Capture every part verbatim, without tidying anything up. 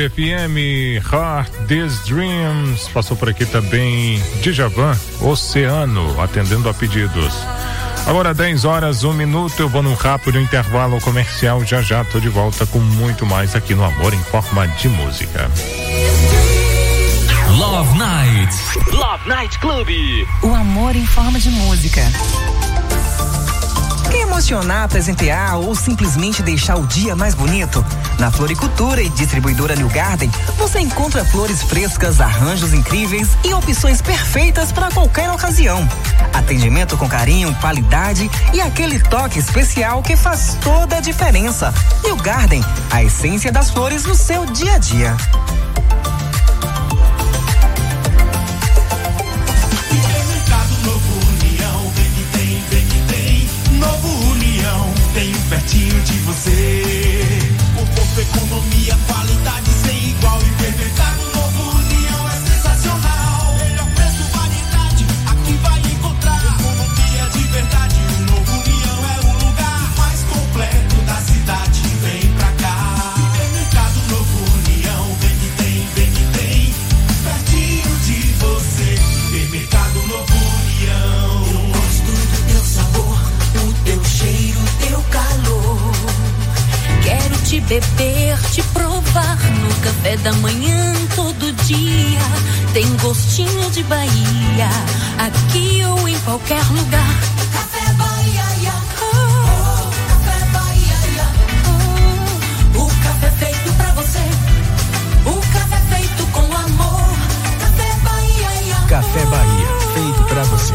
F M, Heart These Dreams. Passou por aqui também Djavan, Oceano, atendendo a pedidos. Agora dez horas, um minuto, eu vou num rápido intervalo comercial, já já tô de volta com muito mais aqui no Amor em Forma de Música. Love Night. Love Night Club. O amor em forma de música. Quer emocionar, presentear ou simplesmente deixar o dia mais bonito? Na Floricultura e Distribuidora New Garden, você encontra flores frescas, arranjos incríveis e opções perfeitas para qualquer ocasião. Atendimento com carinho, qualidade e aquele toque especial que faz toda a diferença. New Garden, a essência das flores no seu dia a dia. Tem pertinho de você. Conforto, economia, qualidade sem igual. Hipermercado Novo União é sensacional. Melhor preço, variedade, aqui vai encontrar. Economia de verdade, o Novo União é o lugar mais completo da cidade. Vem pra cá. Hipermercado Novo União, vem que tem, vem que tem. Pertinho de você. Hipermercado Novo União. Eu gosto do teu sabor, o teu cheiro, teu calor. Quero te beber, te provar no café da manhã todo dia. Tem gostinho de Bahia, aqui ou em qualquer lugar. Café Bahia, oh, Café Bahia, oh, o café feito pra você, o café feito com amor. Café Bahia, Café Bahia, feito pra você.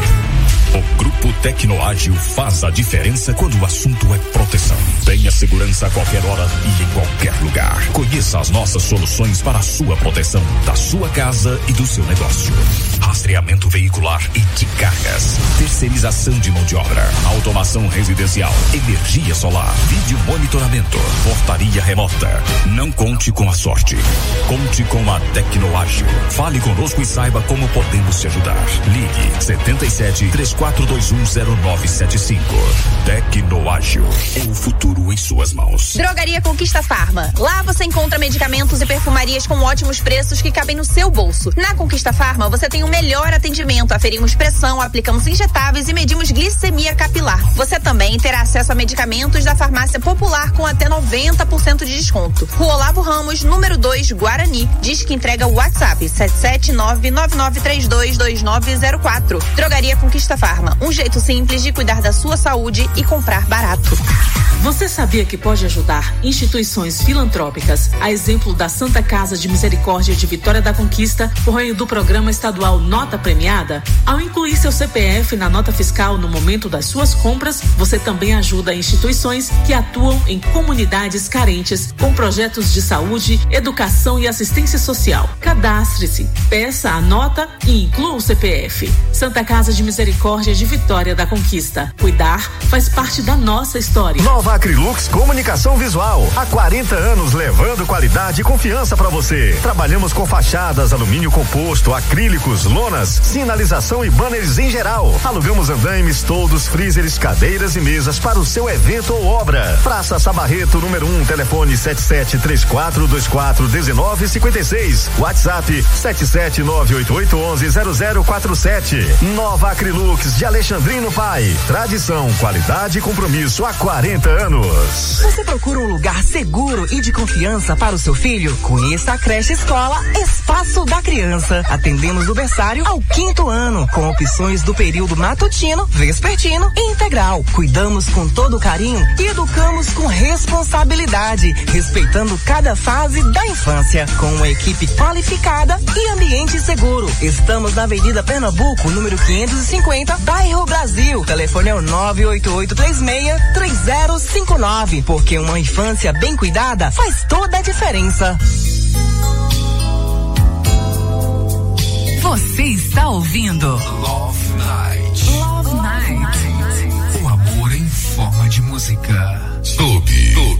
O Grupo Tecnoágil faz a diferença quando o assunto é proteção. Tenha segurança a qualquer hora e em qualquer lugar. Conheça as nossas soluções para a sua proteção, da sua casa e do seu negócio. Rastreamento veicular e de cargas. Terceirização de mão de obra. Automação residencial. Energia solar. Vídeo monitoramento. Portaria remota. Não conte com a sorte. Conte com a Tecnoágil. Fale conosco e saiba como podemos te ajudar. Ligue setenta e sete, três quatro dois um, zero nove sete cinco. Tecnoágil. O futuro em suas mãos. Drogaria Conquista Farma. Lá você encontra medicamentos e perfumarias com ótimos preços que cabem no seu bolso. Na Conquista Farma você tem o melhor atendimento. Aferimos pressão, aplicamos injetáveis e medimos glicemia capilar. Você também terá acesso a medicamentos da Farmácia Popular com até noventa por cento de desconto. Rua Olavo Ramos, número dois, Guarani. Diz que entrega o WhatsApp sete sete nove, nove nove três dois, dois nove zero quatro. Drogaria Conquista Farma. Um jeito simples de cuidar da sua saúde e comprar barato. Você sabia que pode ajudar instituições filantrópicas, a exemplo da Santa Casa de Misericórdia de Vitória da Conquista, por meio do programa estadual Nota Premiada? Ao incluir seu C P F na nota fiscal no momento das suas compras, você também ajuda instituições que atuam em comunidades carentes com projetos de saúde, educação e assistência social. Cadastre-se, peça a nota e inclua o C P F. Santa Casa de Misericórdia de Vitória da Conquista. Cuidar faz parte da nossa história. Nova Acrylux Comunicação Visual. Há quarenta anos levando qualidade e confiança para você. Trabalhamos com fachadas, alumínio composto, acrílicos, lonas, sinalização e banners em geral. Alugamos andaimes, toldos, freezers, cadeiras e mesas para o seu evento ou obra. Praça Sabarreto, número um, telefone sete sete três quatro dois quatro um nove cinco seis. WhatsApp sete sete nove oito oito um um zero zero quatro sete. Nova Acrylux de Alexandrino Pai. Tradição, qualidade e compromisso há quarenta anos. Você procura um lugar seguro e de confiança para o seu filho? Conheça a creche escola Espaço da Criança. Atendemos do berçário ao quinto ano, com opções do período matutino, vespertino e integral. Cuidamos com todo carinho e educamos com responsabilidade, respeitando cada fase da infância, com uma equipe qualificada e ambiente seguro. Estamos na Avenida Pernambuco, número quinhentos e cinquenta, bairro Brasil. O telefone é o nove oito oito três seis três zero cinco nove, porque uma infância bem cuidada faz toda a diferença. Você está ouvindo Love Night. Love Night. O amor em forma de música. Clube. Clube.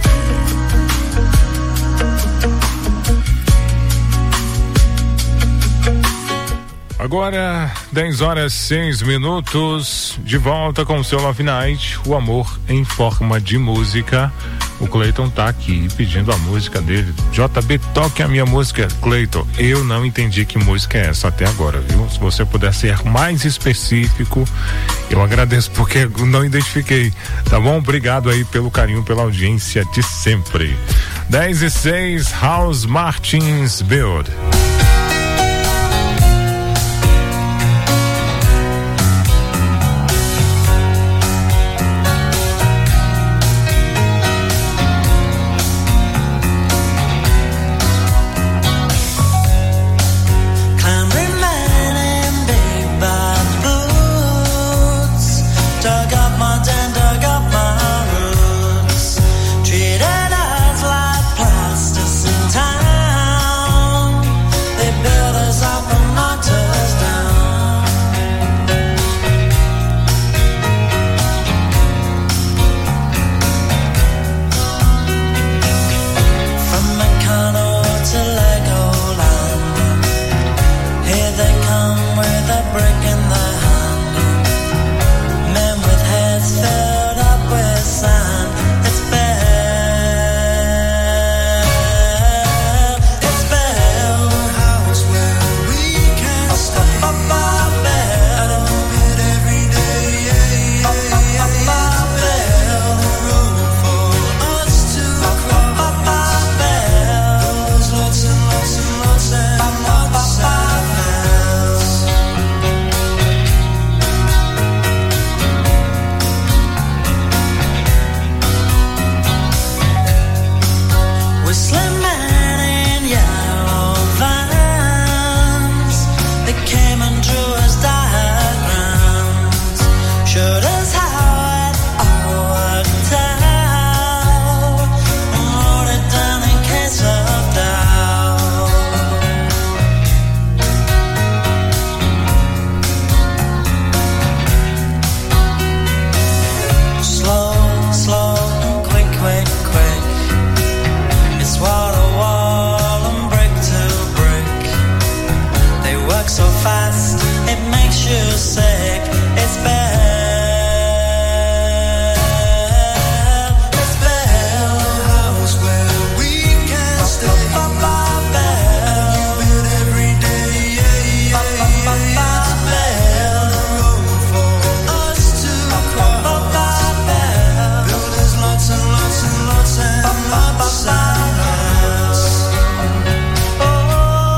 Agora, dez horas e seis minutos, de volta com o seu Love Night, o amor em forma de música. O Cleiton tá aqui pedindo a música dele. J B, toque a minha música. Cleiton, eu não entendi que música é essa até agora, viu? Se você puder ser mais específico, eu agradeço, porque não identifiquei, tá bom? Obrigado aí pelo carinho, pela audiência de sempre. dez e seis, House Martins Build.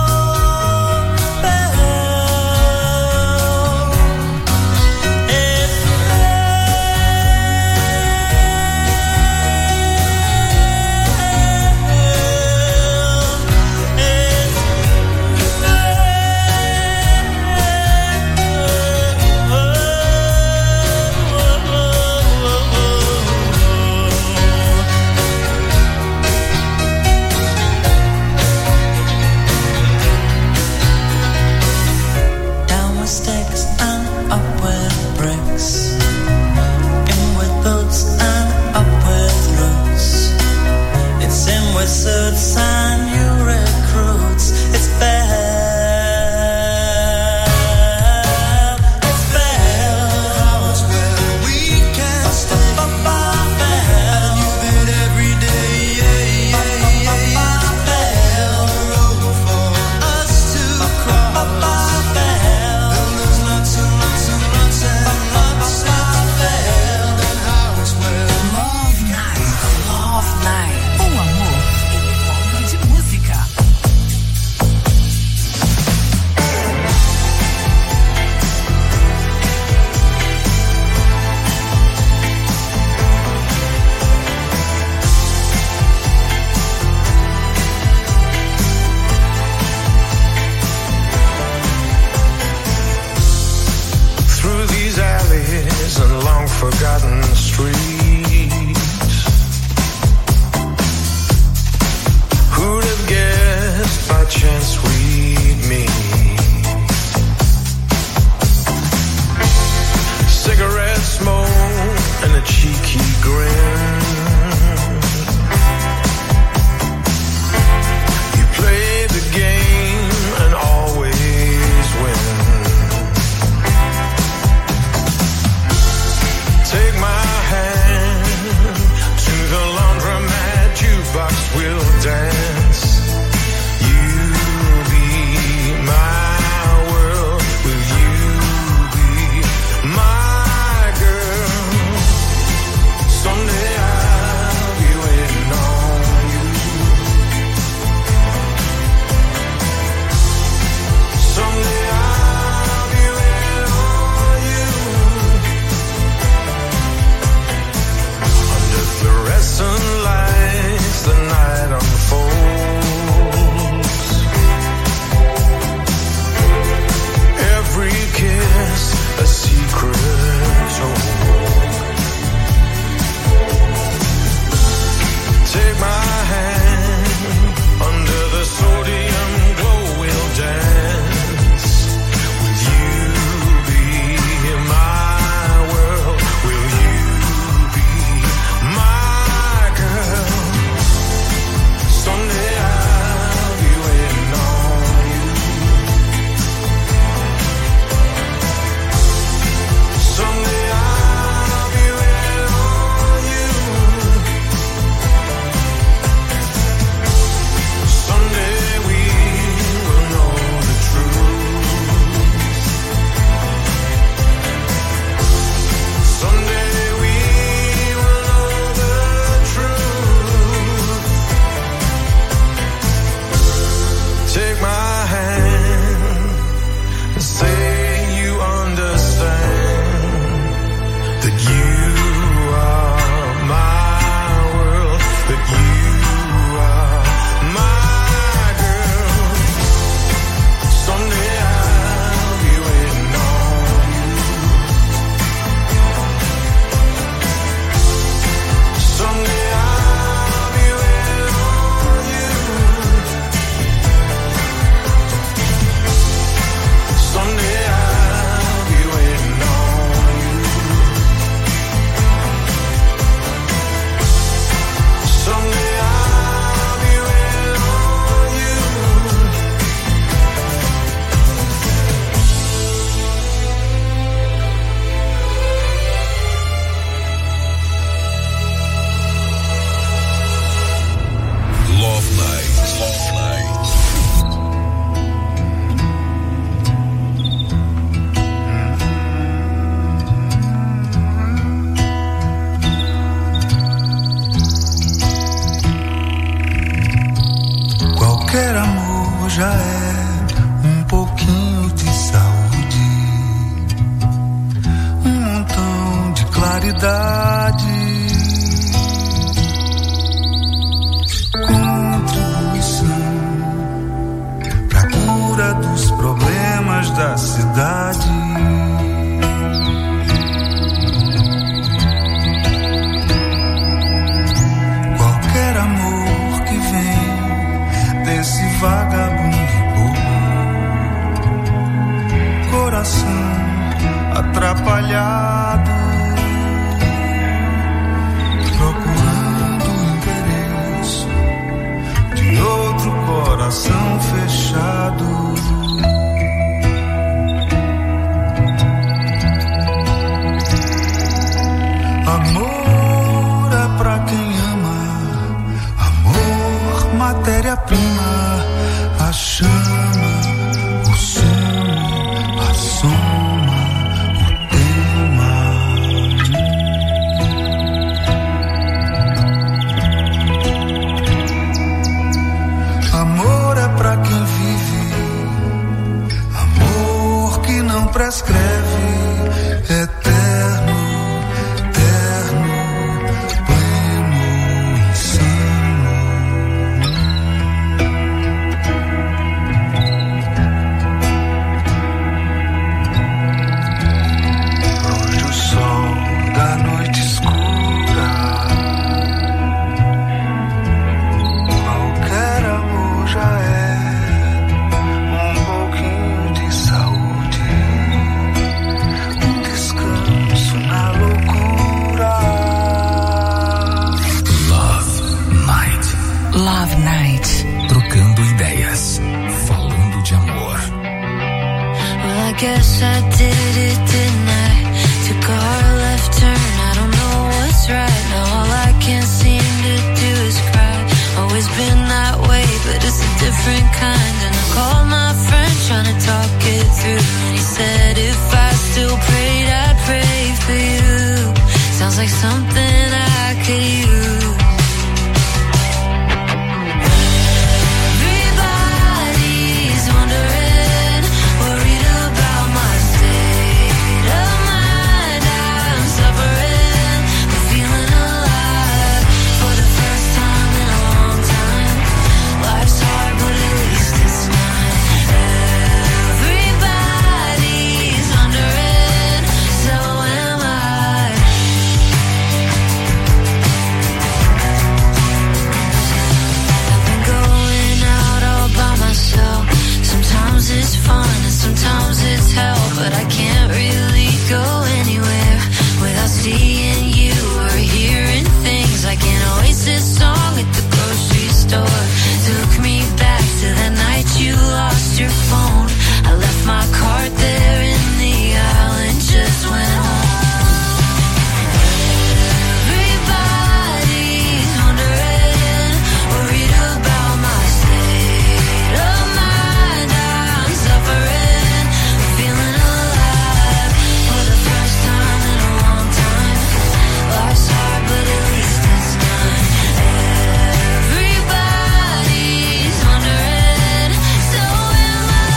If qualidade. Contribuição pra cura dos problemas da cidade. Qualquer amor que vem desse vagabundo bobo, coração atrapalhado, procurando o endereço de outro coração fechado. Amor é pra quem ama, amor, matéria-prima, a chama, o som, a soma, o tema. Amor é pra quem vive, amor que não prescreve, eterno. Guess I did it, didn't I? Took a hard left turn, I don't know what's right. Now all I can seem to do is cry. Always been that way, but it's a different kind. And I called my friend trying to talk it through, and he said if I still prayed, I'd pray for you. Sounds like something I could use. It's fun and sometimes it's hell, but I can't really go anywhere without seeing you or hearing things like an Oasis song at the grocery store. Took me back to that night you lost your phone. I left my card there in the aisle and just went home. Everybody's wondering, worried about my state of mind. I'm suffering, feeling alive for the first time in a long time. Life's hard, but at least it's done. Everybody's wondering, so am I.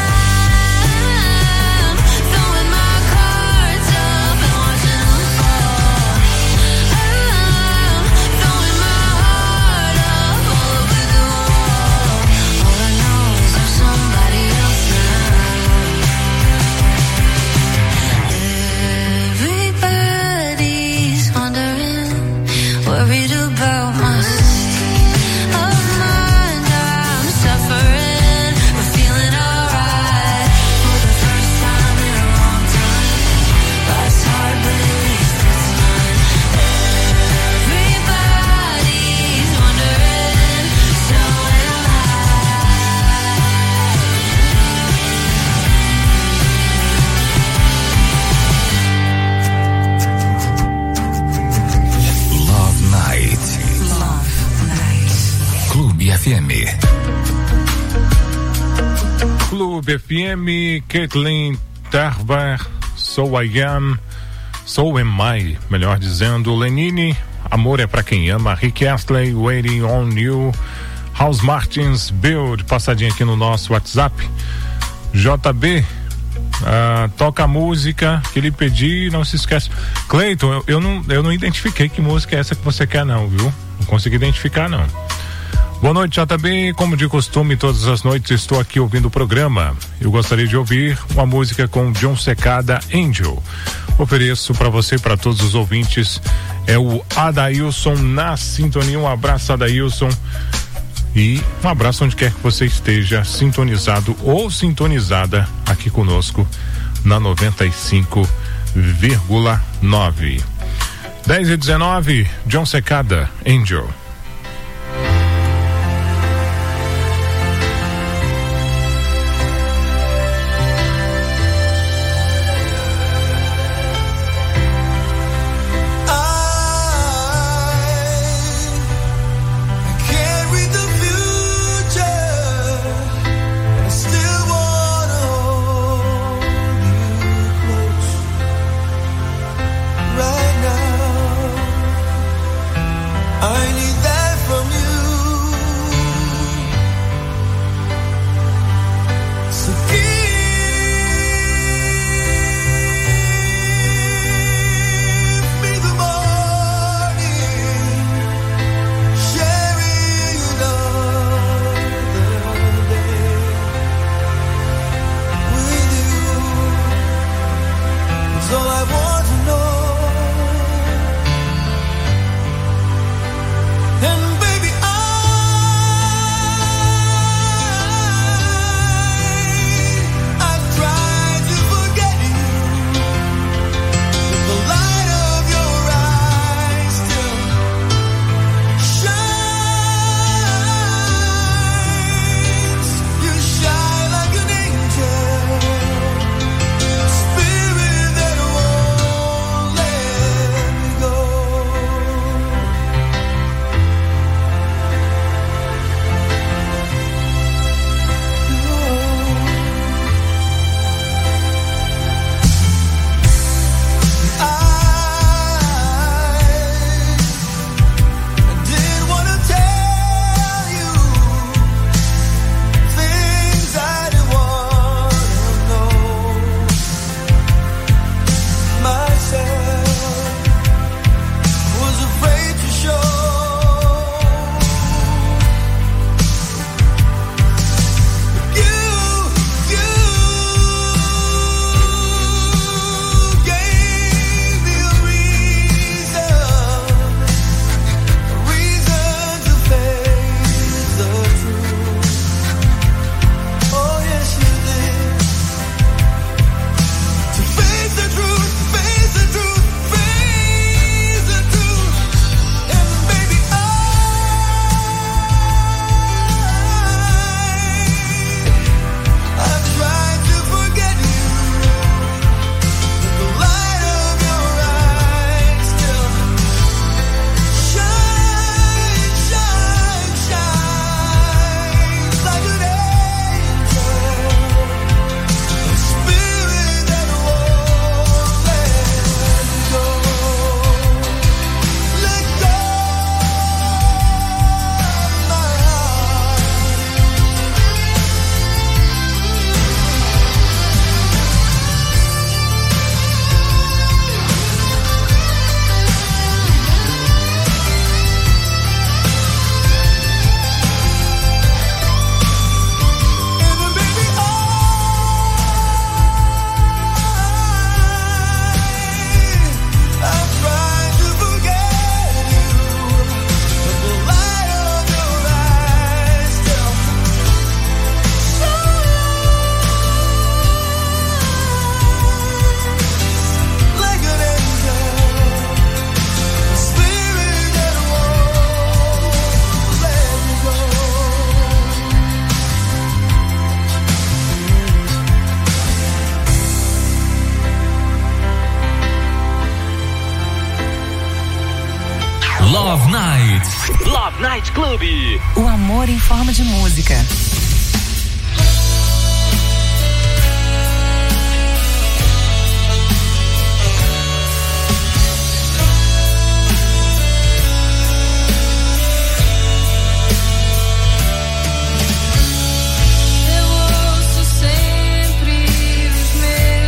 I'm throwing my cards up and watching them fall. I'm throwing my heart up all over the wall. All I know is I'm somebody else now. Everybody's wondering, worried about my state of mind. I'm suffering, but feeling alright for the first time in a long time. Life's hard, but at least it's fun. Everybody's wondering, so am Love Night. Love Night. Clube F M. Clube F M, Caitlin Tarver, So I Am, So Am I, melhor dizendo, Lenine, Amor é pra quem ama, Rick Astley, Waiting on You, House Martins, Build, passadinha aqui no nosso WhatsApp, J B, Ah, toca a música que ele pedir, não se esquece. Cleiton, eu, eu, não, eu não identifiquei que música é essa que você quer não, viu? Não consegui identificar não. Boa noite, J B. Como de costume, todas as noites estou aqui ouvindo o programa. Eu gostaria de ouvir uma música com John Secada, Angel. Ofereço para você e para todos os ouvintes. É o Adailson na sintonia. Um abraço, Adailson. E um abraço onde quer que você esteja sintonizado ou sintonizada aqui conosco na noventa e cinco vírgula nove. dez e dezenove, John Secada, Angel. Love Night. Love Night Club. O amor em forma de música. Eu ouço sempre os meus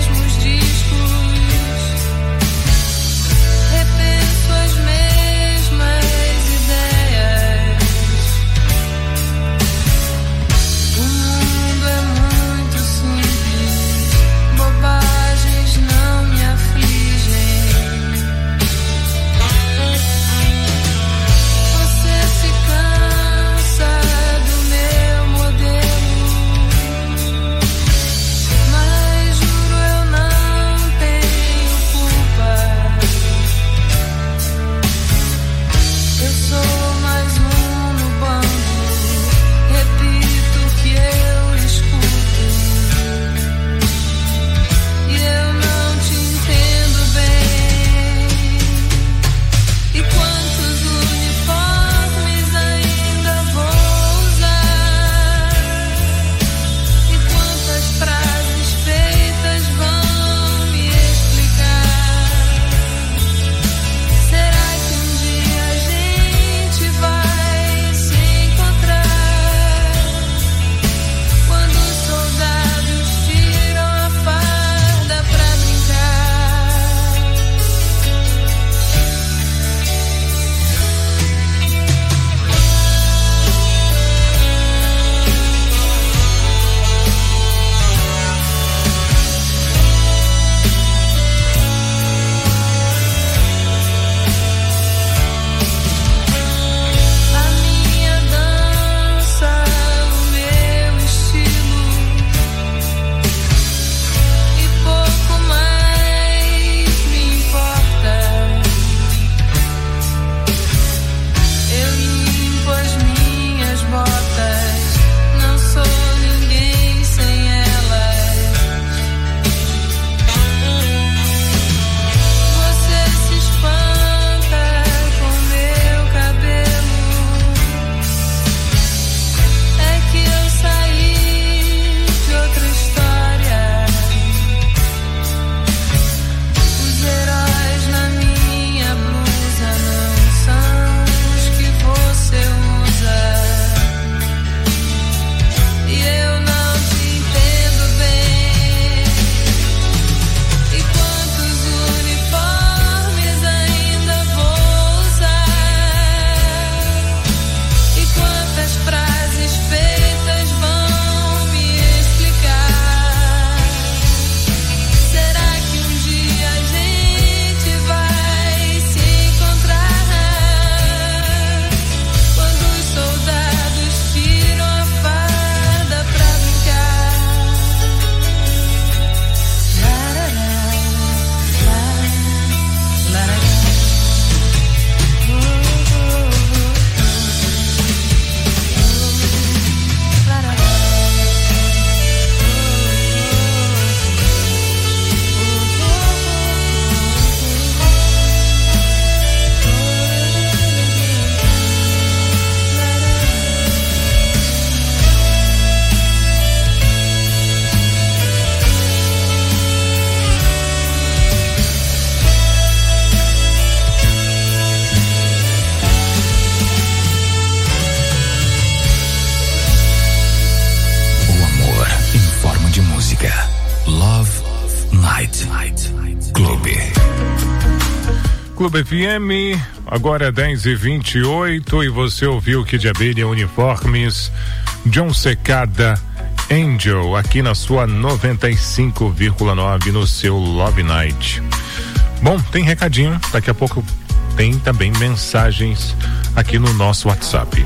Clube. Clube F M, agora é dez e vinte e oito e você ouviu Kid Abelha Uniformes, John Secada, Angel, aqui na sua noventa e cinco vírgula nove no seu Love Night. Bom, tem recadinho, daqui a pouco tem também mensagens aqui no nosso WhatsApp.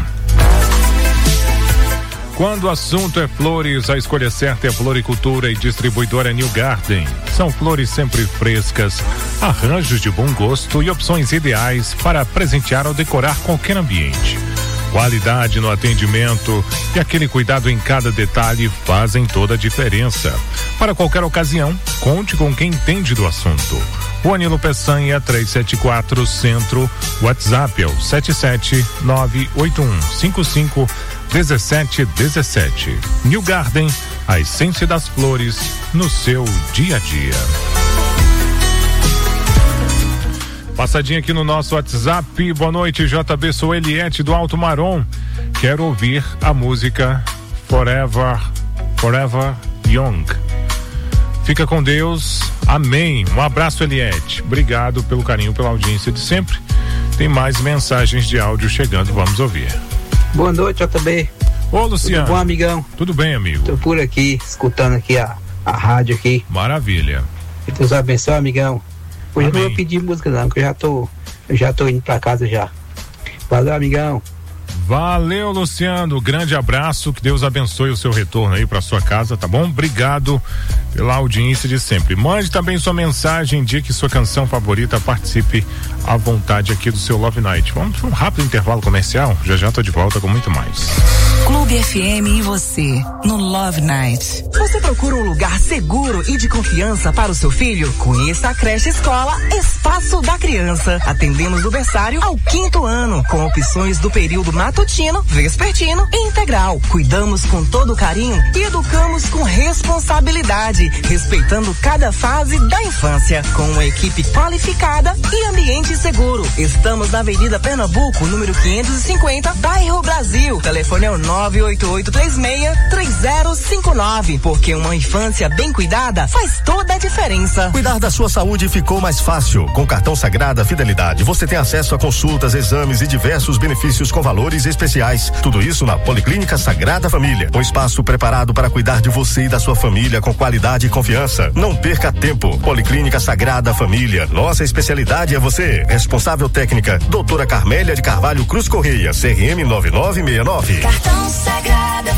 Quando o assunto é flores, a escolha certa é Floricultura e Distribuidora New Garden. São flores sempre frescas, arranjos de bom gosto e opções ideais para presentear ou decorar qualquer ambiente. Qualidade no atendimento e aquele cuidado em cada detalhe fazem toda a diferença. Para qualquer ocasião, conte com quem entende do assunto. Rua Nilo Peçanha, trezentos e setenta e quatro, Centro. WhatsApp é o sete sete nove oito um cinco cinco um sete um sete. New Garden, a essência das flores no seu dia a dia. Passadinha aqui no nosso WhatsApp. Boa noite, J B, sou Eliette do Alto Marom. Quero ouvir a música Forever, Forever Young. Fica com Deus, amém. Um abraço, Eliette. Obrigado pelo carinho, pela audiência de sempre. Tem mais mensagens de áudio chegando, vamos ouvir. Boa noite, J B. Ô, Luciano. Tudo bom, amigão? Tudo bem, amigo? Tô por aqui, escutando aqui a, a rádio aqui. Maravilha. Que Deus abençoe, amigão. Hoje Amém. eu não vou pedir música não, que eu já tô, eu já tô indo pra casa já. Valeu, amigão. Valeu, Luciano. Grande abraço, que Deus abençoe o seu retorno aí pra sua casa, tá bom? Obrigado pela audiência de sempre. Mande também sua mensagem, indique sua canção favorita, participe à vontade aqui do seu Love Night. Vamos para um rápido intervalo comercial, já já tô de volta com muito mais. Clube F M e você, no Love Night. Você procura um lugar seguro e de confiança para o seu filho? Conheça a creche escola Espaço da Criança. Atendemos do berçário ao quinto ano, com opções do período matutino, vespertino e integral. Cuidamos com todo carinho e educamos com responsabilidade, respeitando cada fase da infância, com uma equipe qualificada e ambiente seguro. Estamos na Avenida Pernambuco, número quinhentos e cinquenta, bairro Brasil. Telefone é o nove oito oito três seis três zero cinco nove, porque uma infância bem cuidada faz toda a diferença. Cuidar da sua saúde ficou mais fácil. Com o cartão Sagrada Fidelidade, você tem acesso a consultas, exames e diversos benefícios com valores especiais. Tudo isso na Policlínica Sagrada Família. Um espaço preparado para cuidar de você e da sua família com qualidade e confiança. Não perca tempo. Policlínica Sagrada Família. Nossa especialidade é você. Responsável técnica, doutora Carmélia de Carvalho Cruz Correia, C R M nove nove seis nove. Cartão Sagrada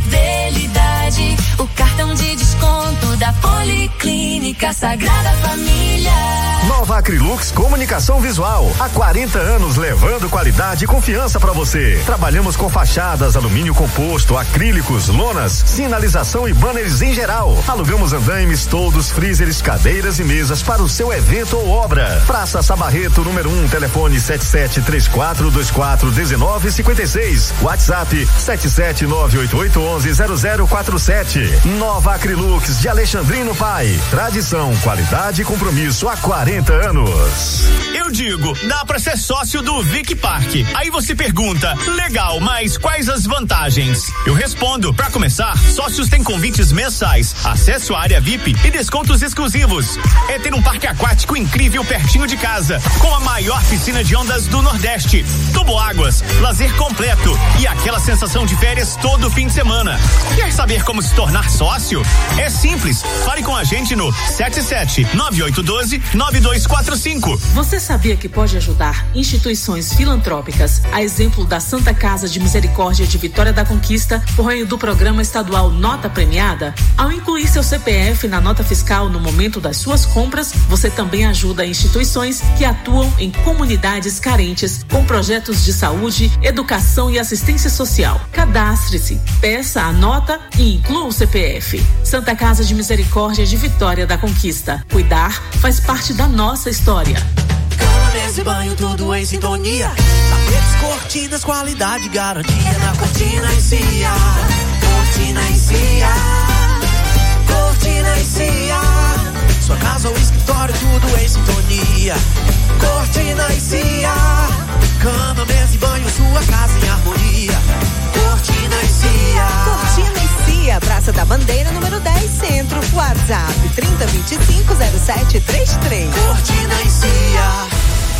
Fidelidade, o cartão de desconto da Policlínica Sagrada Família. Nova Acrilux Comunicação Visual. Há quarenta anos levando qualidade e confiança para você. Trabalhamos com fachadas, alumínio composto, acrílicos, lonas, sinalização e banners em geral. Alugamos andaimes, toldos, freezers, cadeiras e mesas para o seu evento ou obra. Praça Sabarreto, número um, telefone sete sete três quatro dois quatro um nove cinco seis. WhatsApp sete sete nove oito oito um um zero zero quatro sete. Nova Acrilux de Alexandrino Pai. Tradição, qualidade e compromisso há quarenta anos. Eu digo, dá pra ser sócio do Vic Park. Aí você pergunta, legal, mas quais as vantagens? Eu respondo, pra começar, sócios têm convites mensais, acesso à área V I P e descontos exclusivos. É ter um parque aquático incrível pertinho de casa, com a maior piscina de ondas do Nordeste, toboáguas, lazer completo e aquela sensação de férias todo fim de semana. Quer saber como se tornar sócio? É simples, fale com a gente no sete sete nove oito um dois nove dois quatro cinco. Você sabia que pode ajudar instituições filantrópicas, a exemplo da Santa Casa de Misericórdia de Vitória da Conquista, por meio do programa estadual Nota Premiada? Ao incluir seu C P F na nota fiscal no momento das suas compras, você também ajuda instituições que atuam em comunidades carentes com projetos de saúde, educação e assistência social. Cadastre-se, peça a nota e inclua o C P F. Santa Casa de Misericórdia de Vitória da Conquista. Cuidar faz parte da nossa história. Cama, mesa e banho, tudo em sintonia. Tapetes, cortinas, qualidade, garantia na cortina e cia. Cortina e cia. Cortina e cia. Sua casa ou escritório, tudo em sintonia. Cortina e cia. Cama, mesa e banho, sua casa em harmonia. Cortina e cia. Cortina e Cia, Praça da Bandeira, número dez, Centro. WhatsApp WhatsApp trinta, vinte e cinco, zero sete trinta e três. Cortina e Cia.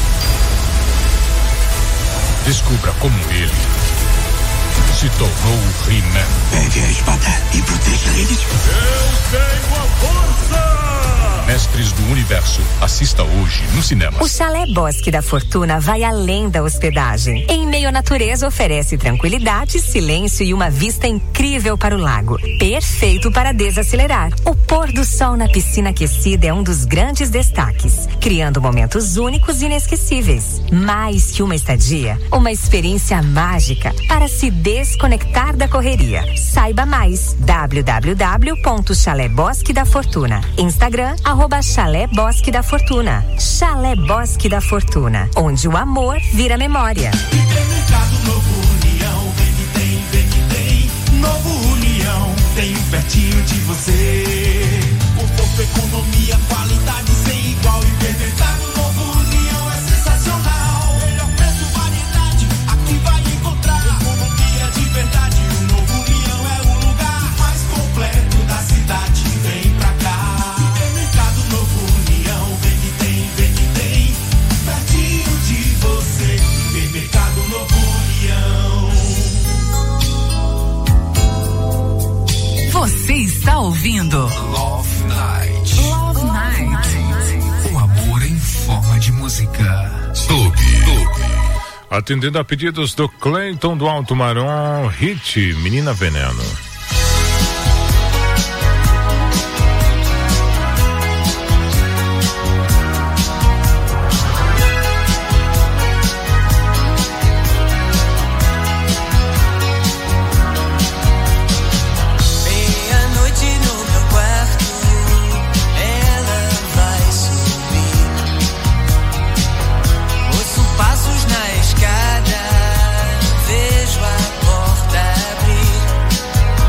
Descubra como ele se tornou o He-Man. Pegue a espada e proteja eles. Eu tenho a força! Mestres do Universo. Assista hoje no cinema. O Chalé Bosque da Fortuna vai além da hospedagem. Em meio à natureza, oferece tranquilidade, silêncio e uma vista incrível para o lago. Perfeito para desacelerar. O pôr do sol na piscina aquecida é um dos grandes destaques, criando momentos únicos e inesquecíveis. Mais que uma estadia, uma experiência mágica para se desconectar da correria. Saiba mais. w w w ponto chalé bosque da fortuna. Instagram, arroba Chalé Bosque da Fortuna. Chalé Bosque da Fortuna, onde o amor vira memória. Supermercado Novo União, vem que tem, vem que tem. Novo União, tem pertinho de você. Conforto, economia, qualidade sem igual. Supermercado Novo União é sensacional. Melhor preço, variedade, aqui vai encontrar. Economia de verdade, o Novo União é o lugar mais completo da cidade. Vem pra cá. Supermercado Novo União, vem que tem, vem que tem. Pertinho de você. Supermercado Novo União. Você está ouvindo Love Night. Love Night. O amor em forma de música. Clube. Clube. Atendendo a pedidos do Cleiton do Alto Marom, hit Menina Veneno. Meia-noite no meu quarto, ela vai subir. Ouço passos na escada, vejo a porta abrir.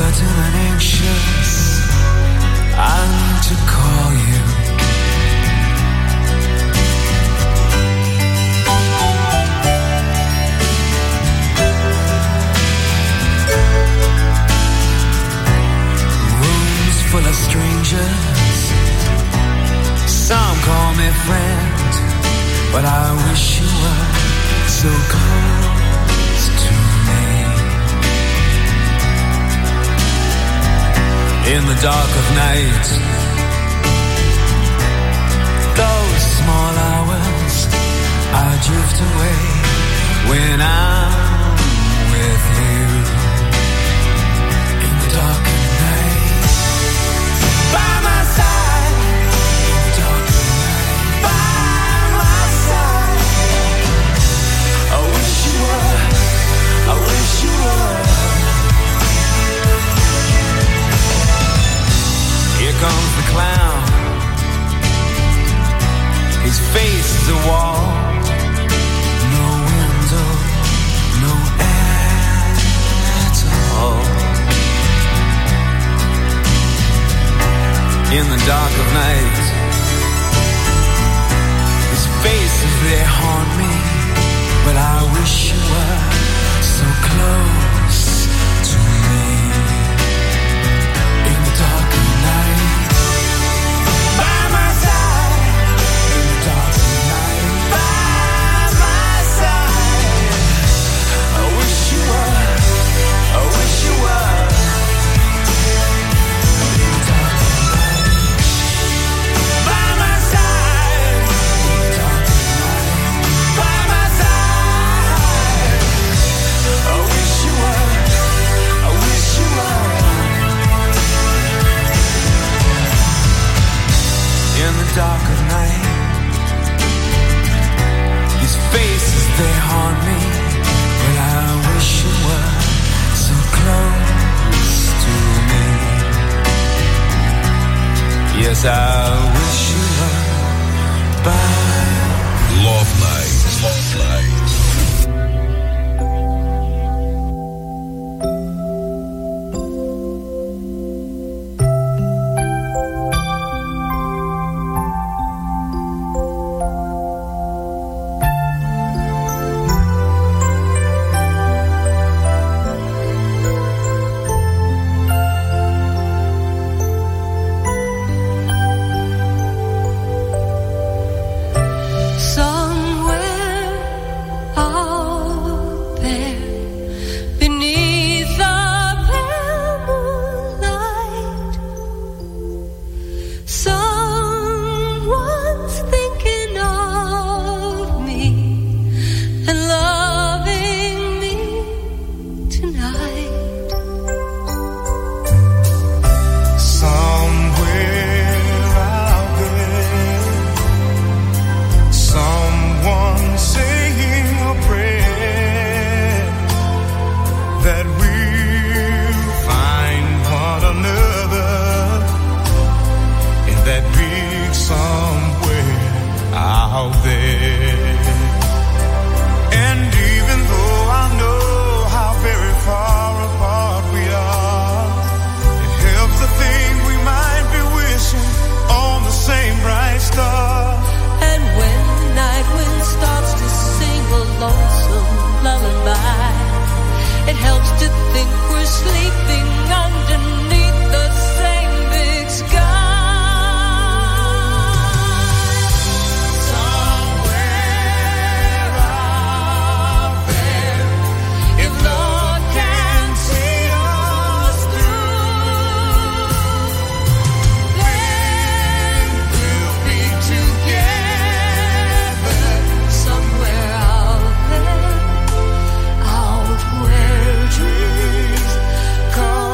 certain and anxious, I need to call you. Rooms full of strangers, some call me friend, but I wish you were so close to me. In the dark of night, those small hours, I drift away when I'm with you. In the dark of night, by my side. In the dark of night, by my side. I wish you were, I wish you were. Here comes the clown. His face is a wall. No window, no air at all. In the dark of night, his faces, they haunt me. But I wish you were so close to me. In the dark of night, by my side. In the dark of night, by my side. I wish you were, I wish you were. In the dark of night, by my side. In the dark of night, by my side. I wish you were, I wish you were. In the dark of night, his faces, they haunt me. But I wish you were so close to me. Yes, I wish you were by Love Night. Love Night. call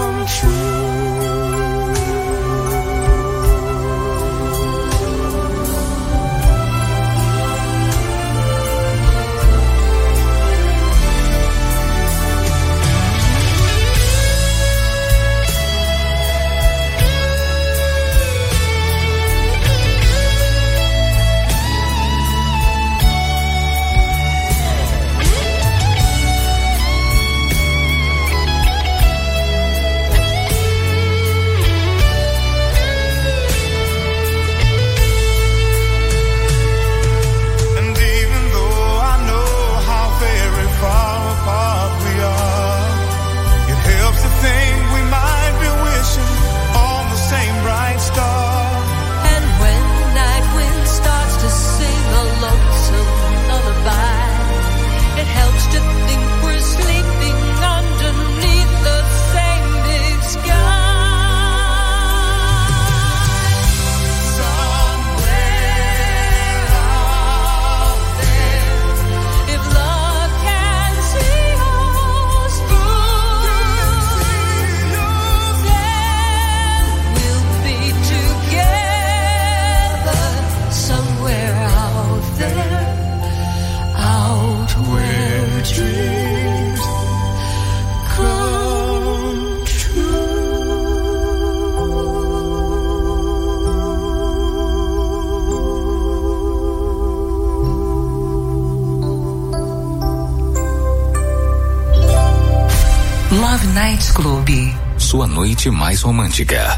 Love Night Club. Sua noite mais romântica.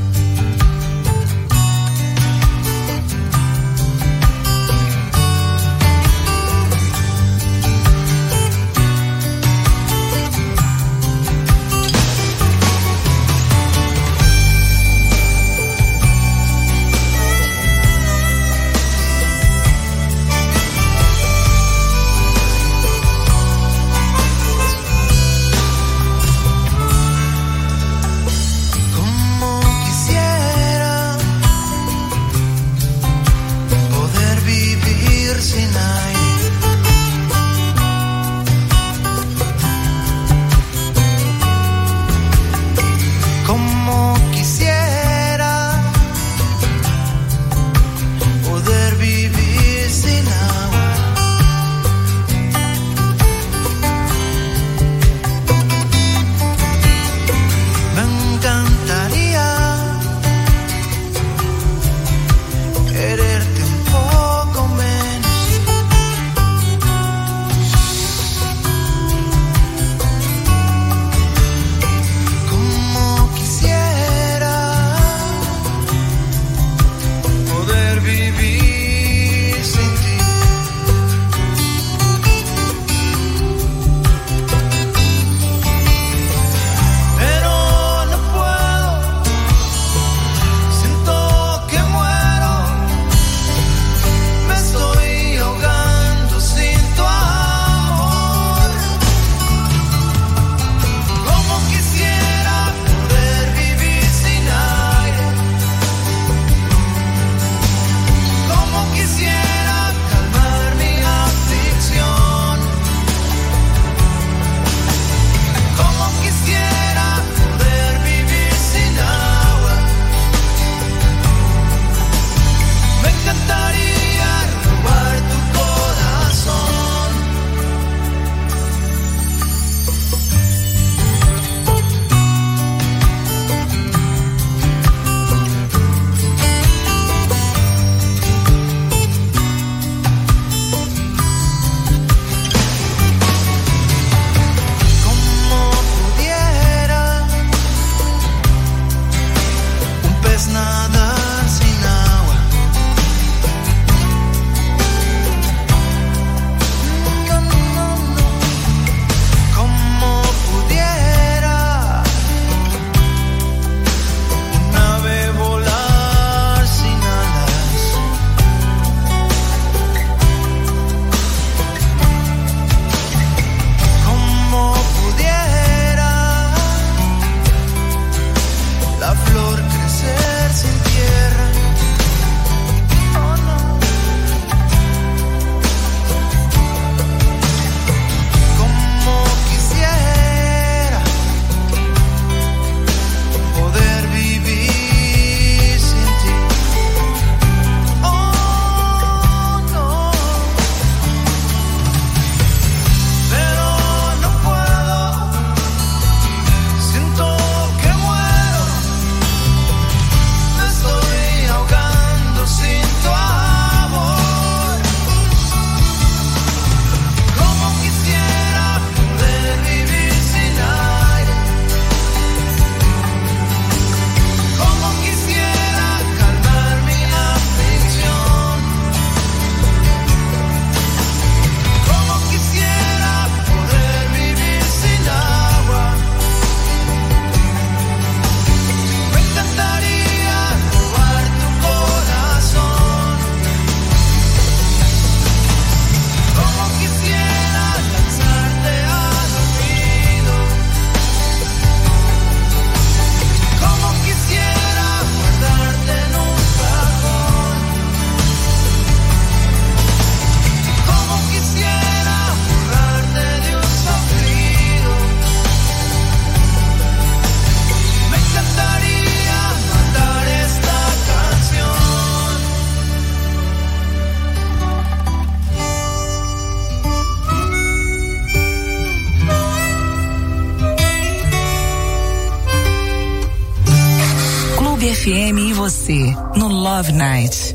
F M e você no Love Night.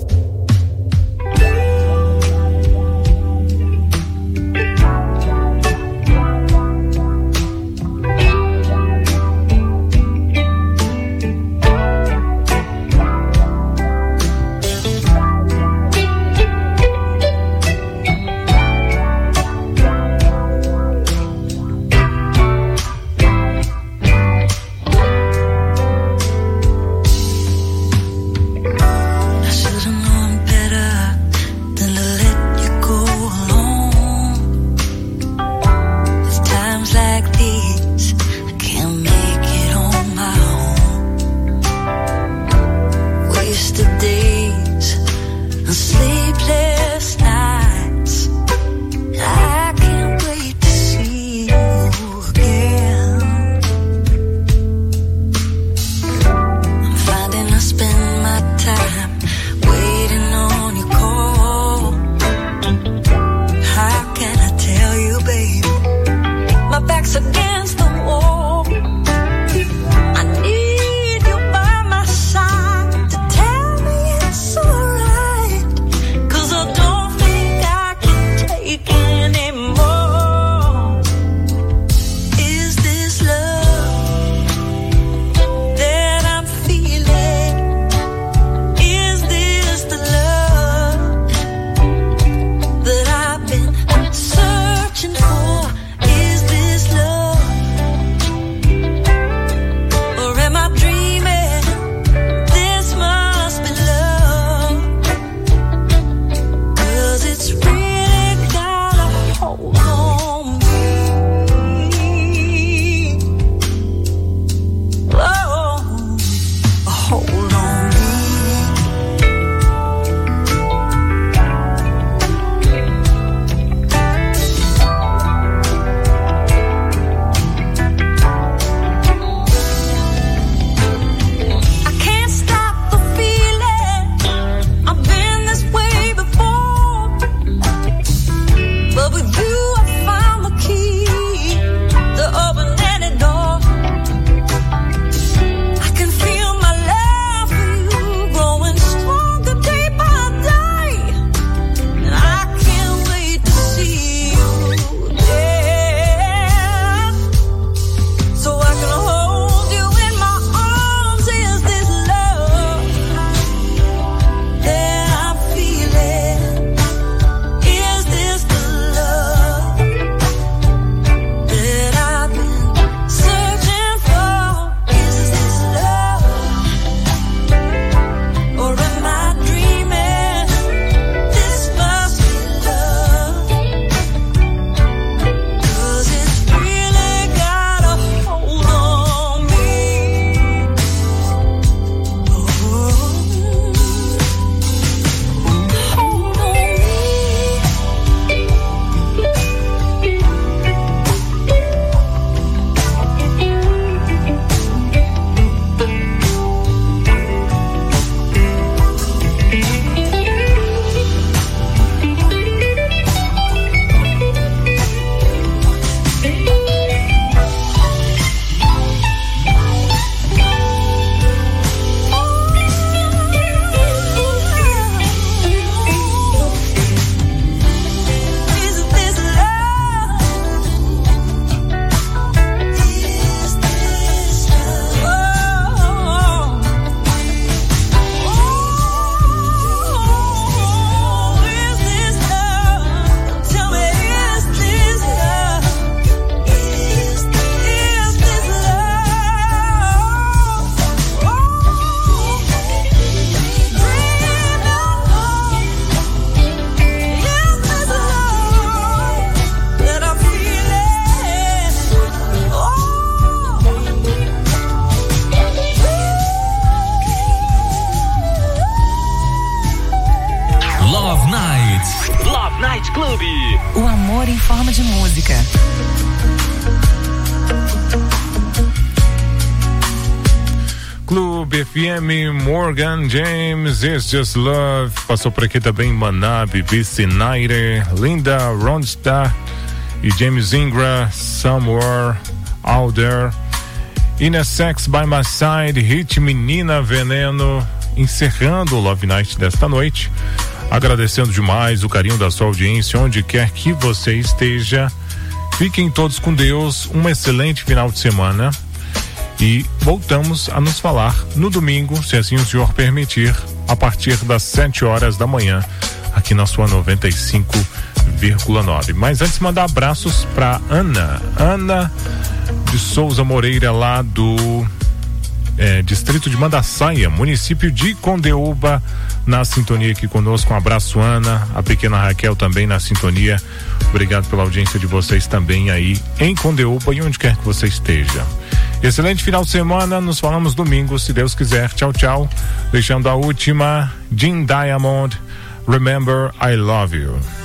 Clube F M, Morgan James, It's Just Love. Passou por aqui também Manabi, B C Naire, Linda Ronstadt e James Ingram, Somewhere Out There. Ina Sex by My Side, Hit Menina Veneno. Encerrando o Love Night desta noite, agradecendo demais o carinho da sua audiência, onde quer que você esteja. Fiquem todos com Deus, um excelente final de semana e voltamos a nos falar no domingo, se assim o senhor permitir, a partir das sete horas da manhã, aqui na sua noventa e cinco vírgula nove. Mas antes, mandar abraços para Ana, Ana de Souza Moreira, lá do É, distrito de Mandaçaia, município de Condeúba, na sintonia aqui conosco. Um abraço, Ana, a pequena Raquel também na sintonia. Obrigado pela audiência de vocês também aí em Condeúba e onde quer que você esteja. Excelente final de semana, nos falamos domingo, se Deus quiser. Tchau, tchau. Deixando a última, Jim Diamond, Remember I Love You.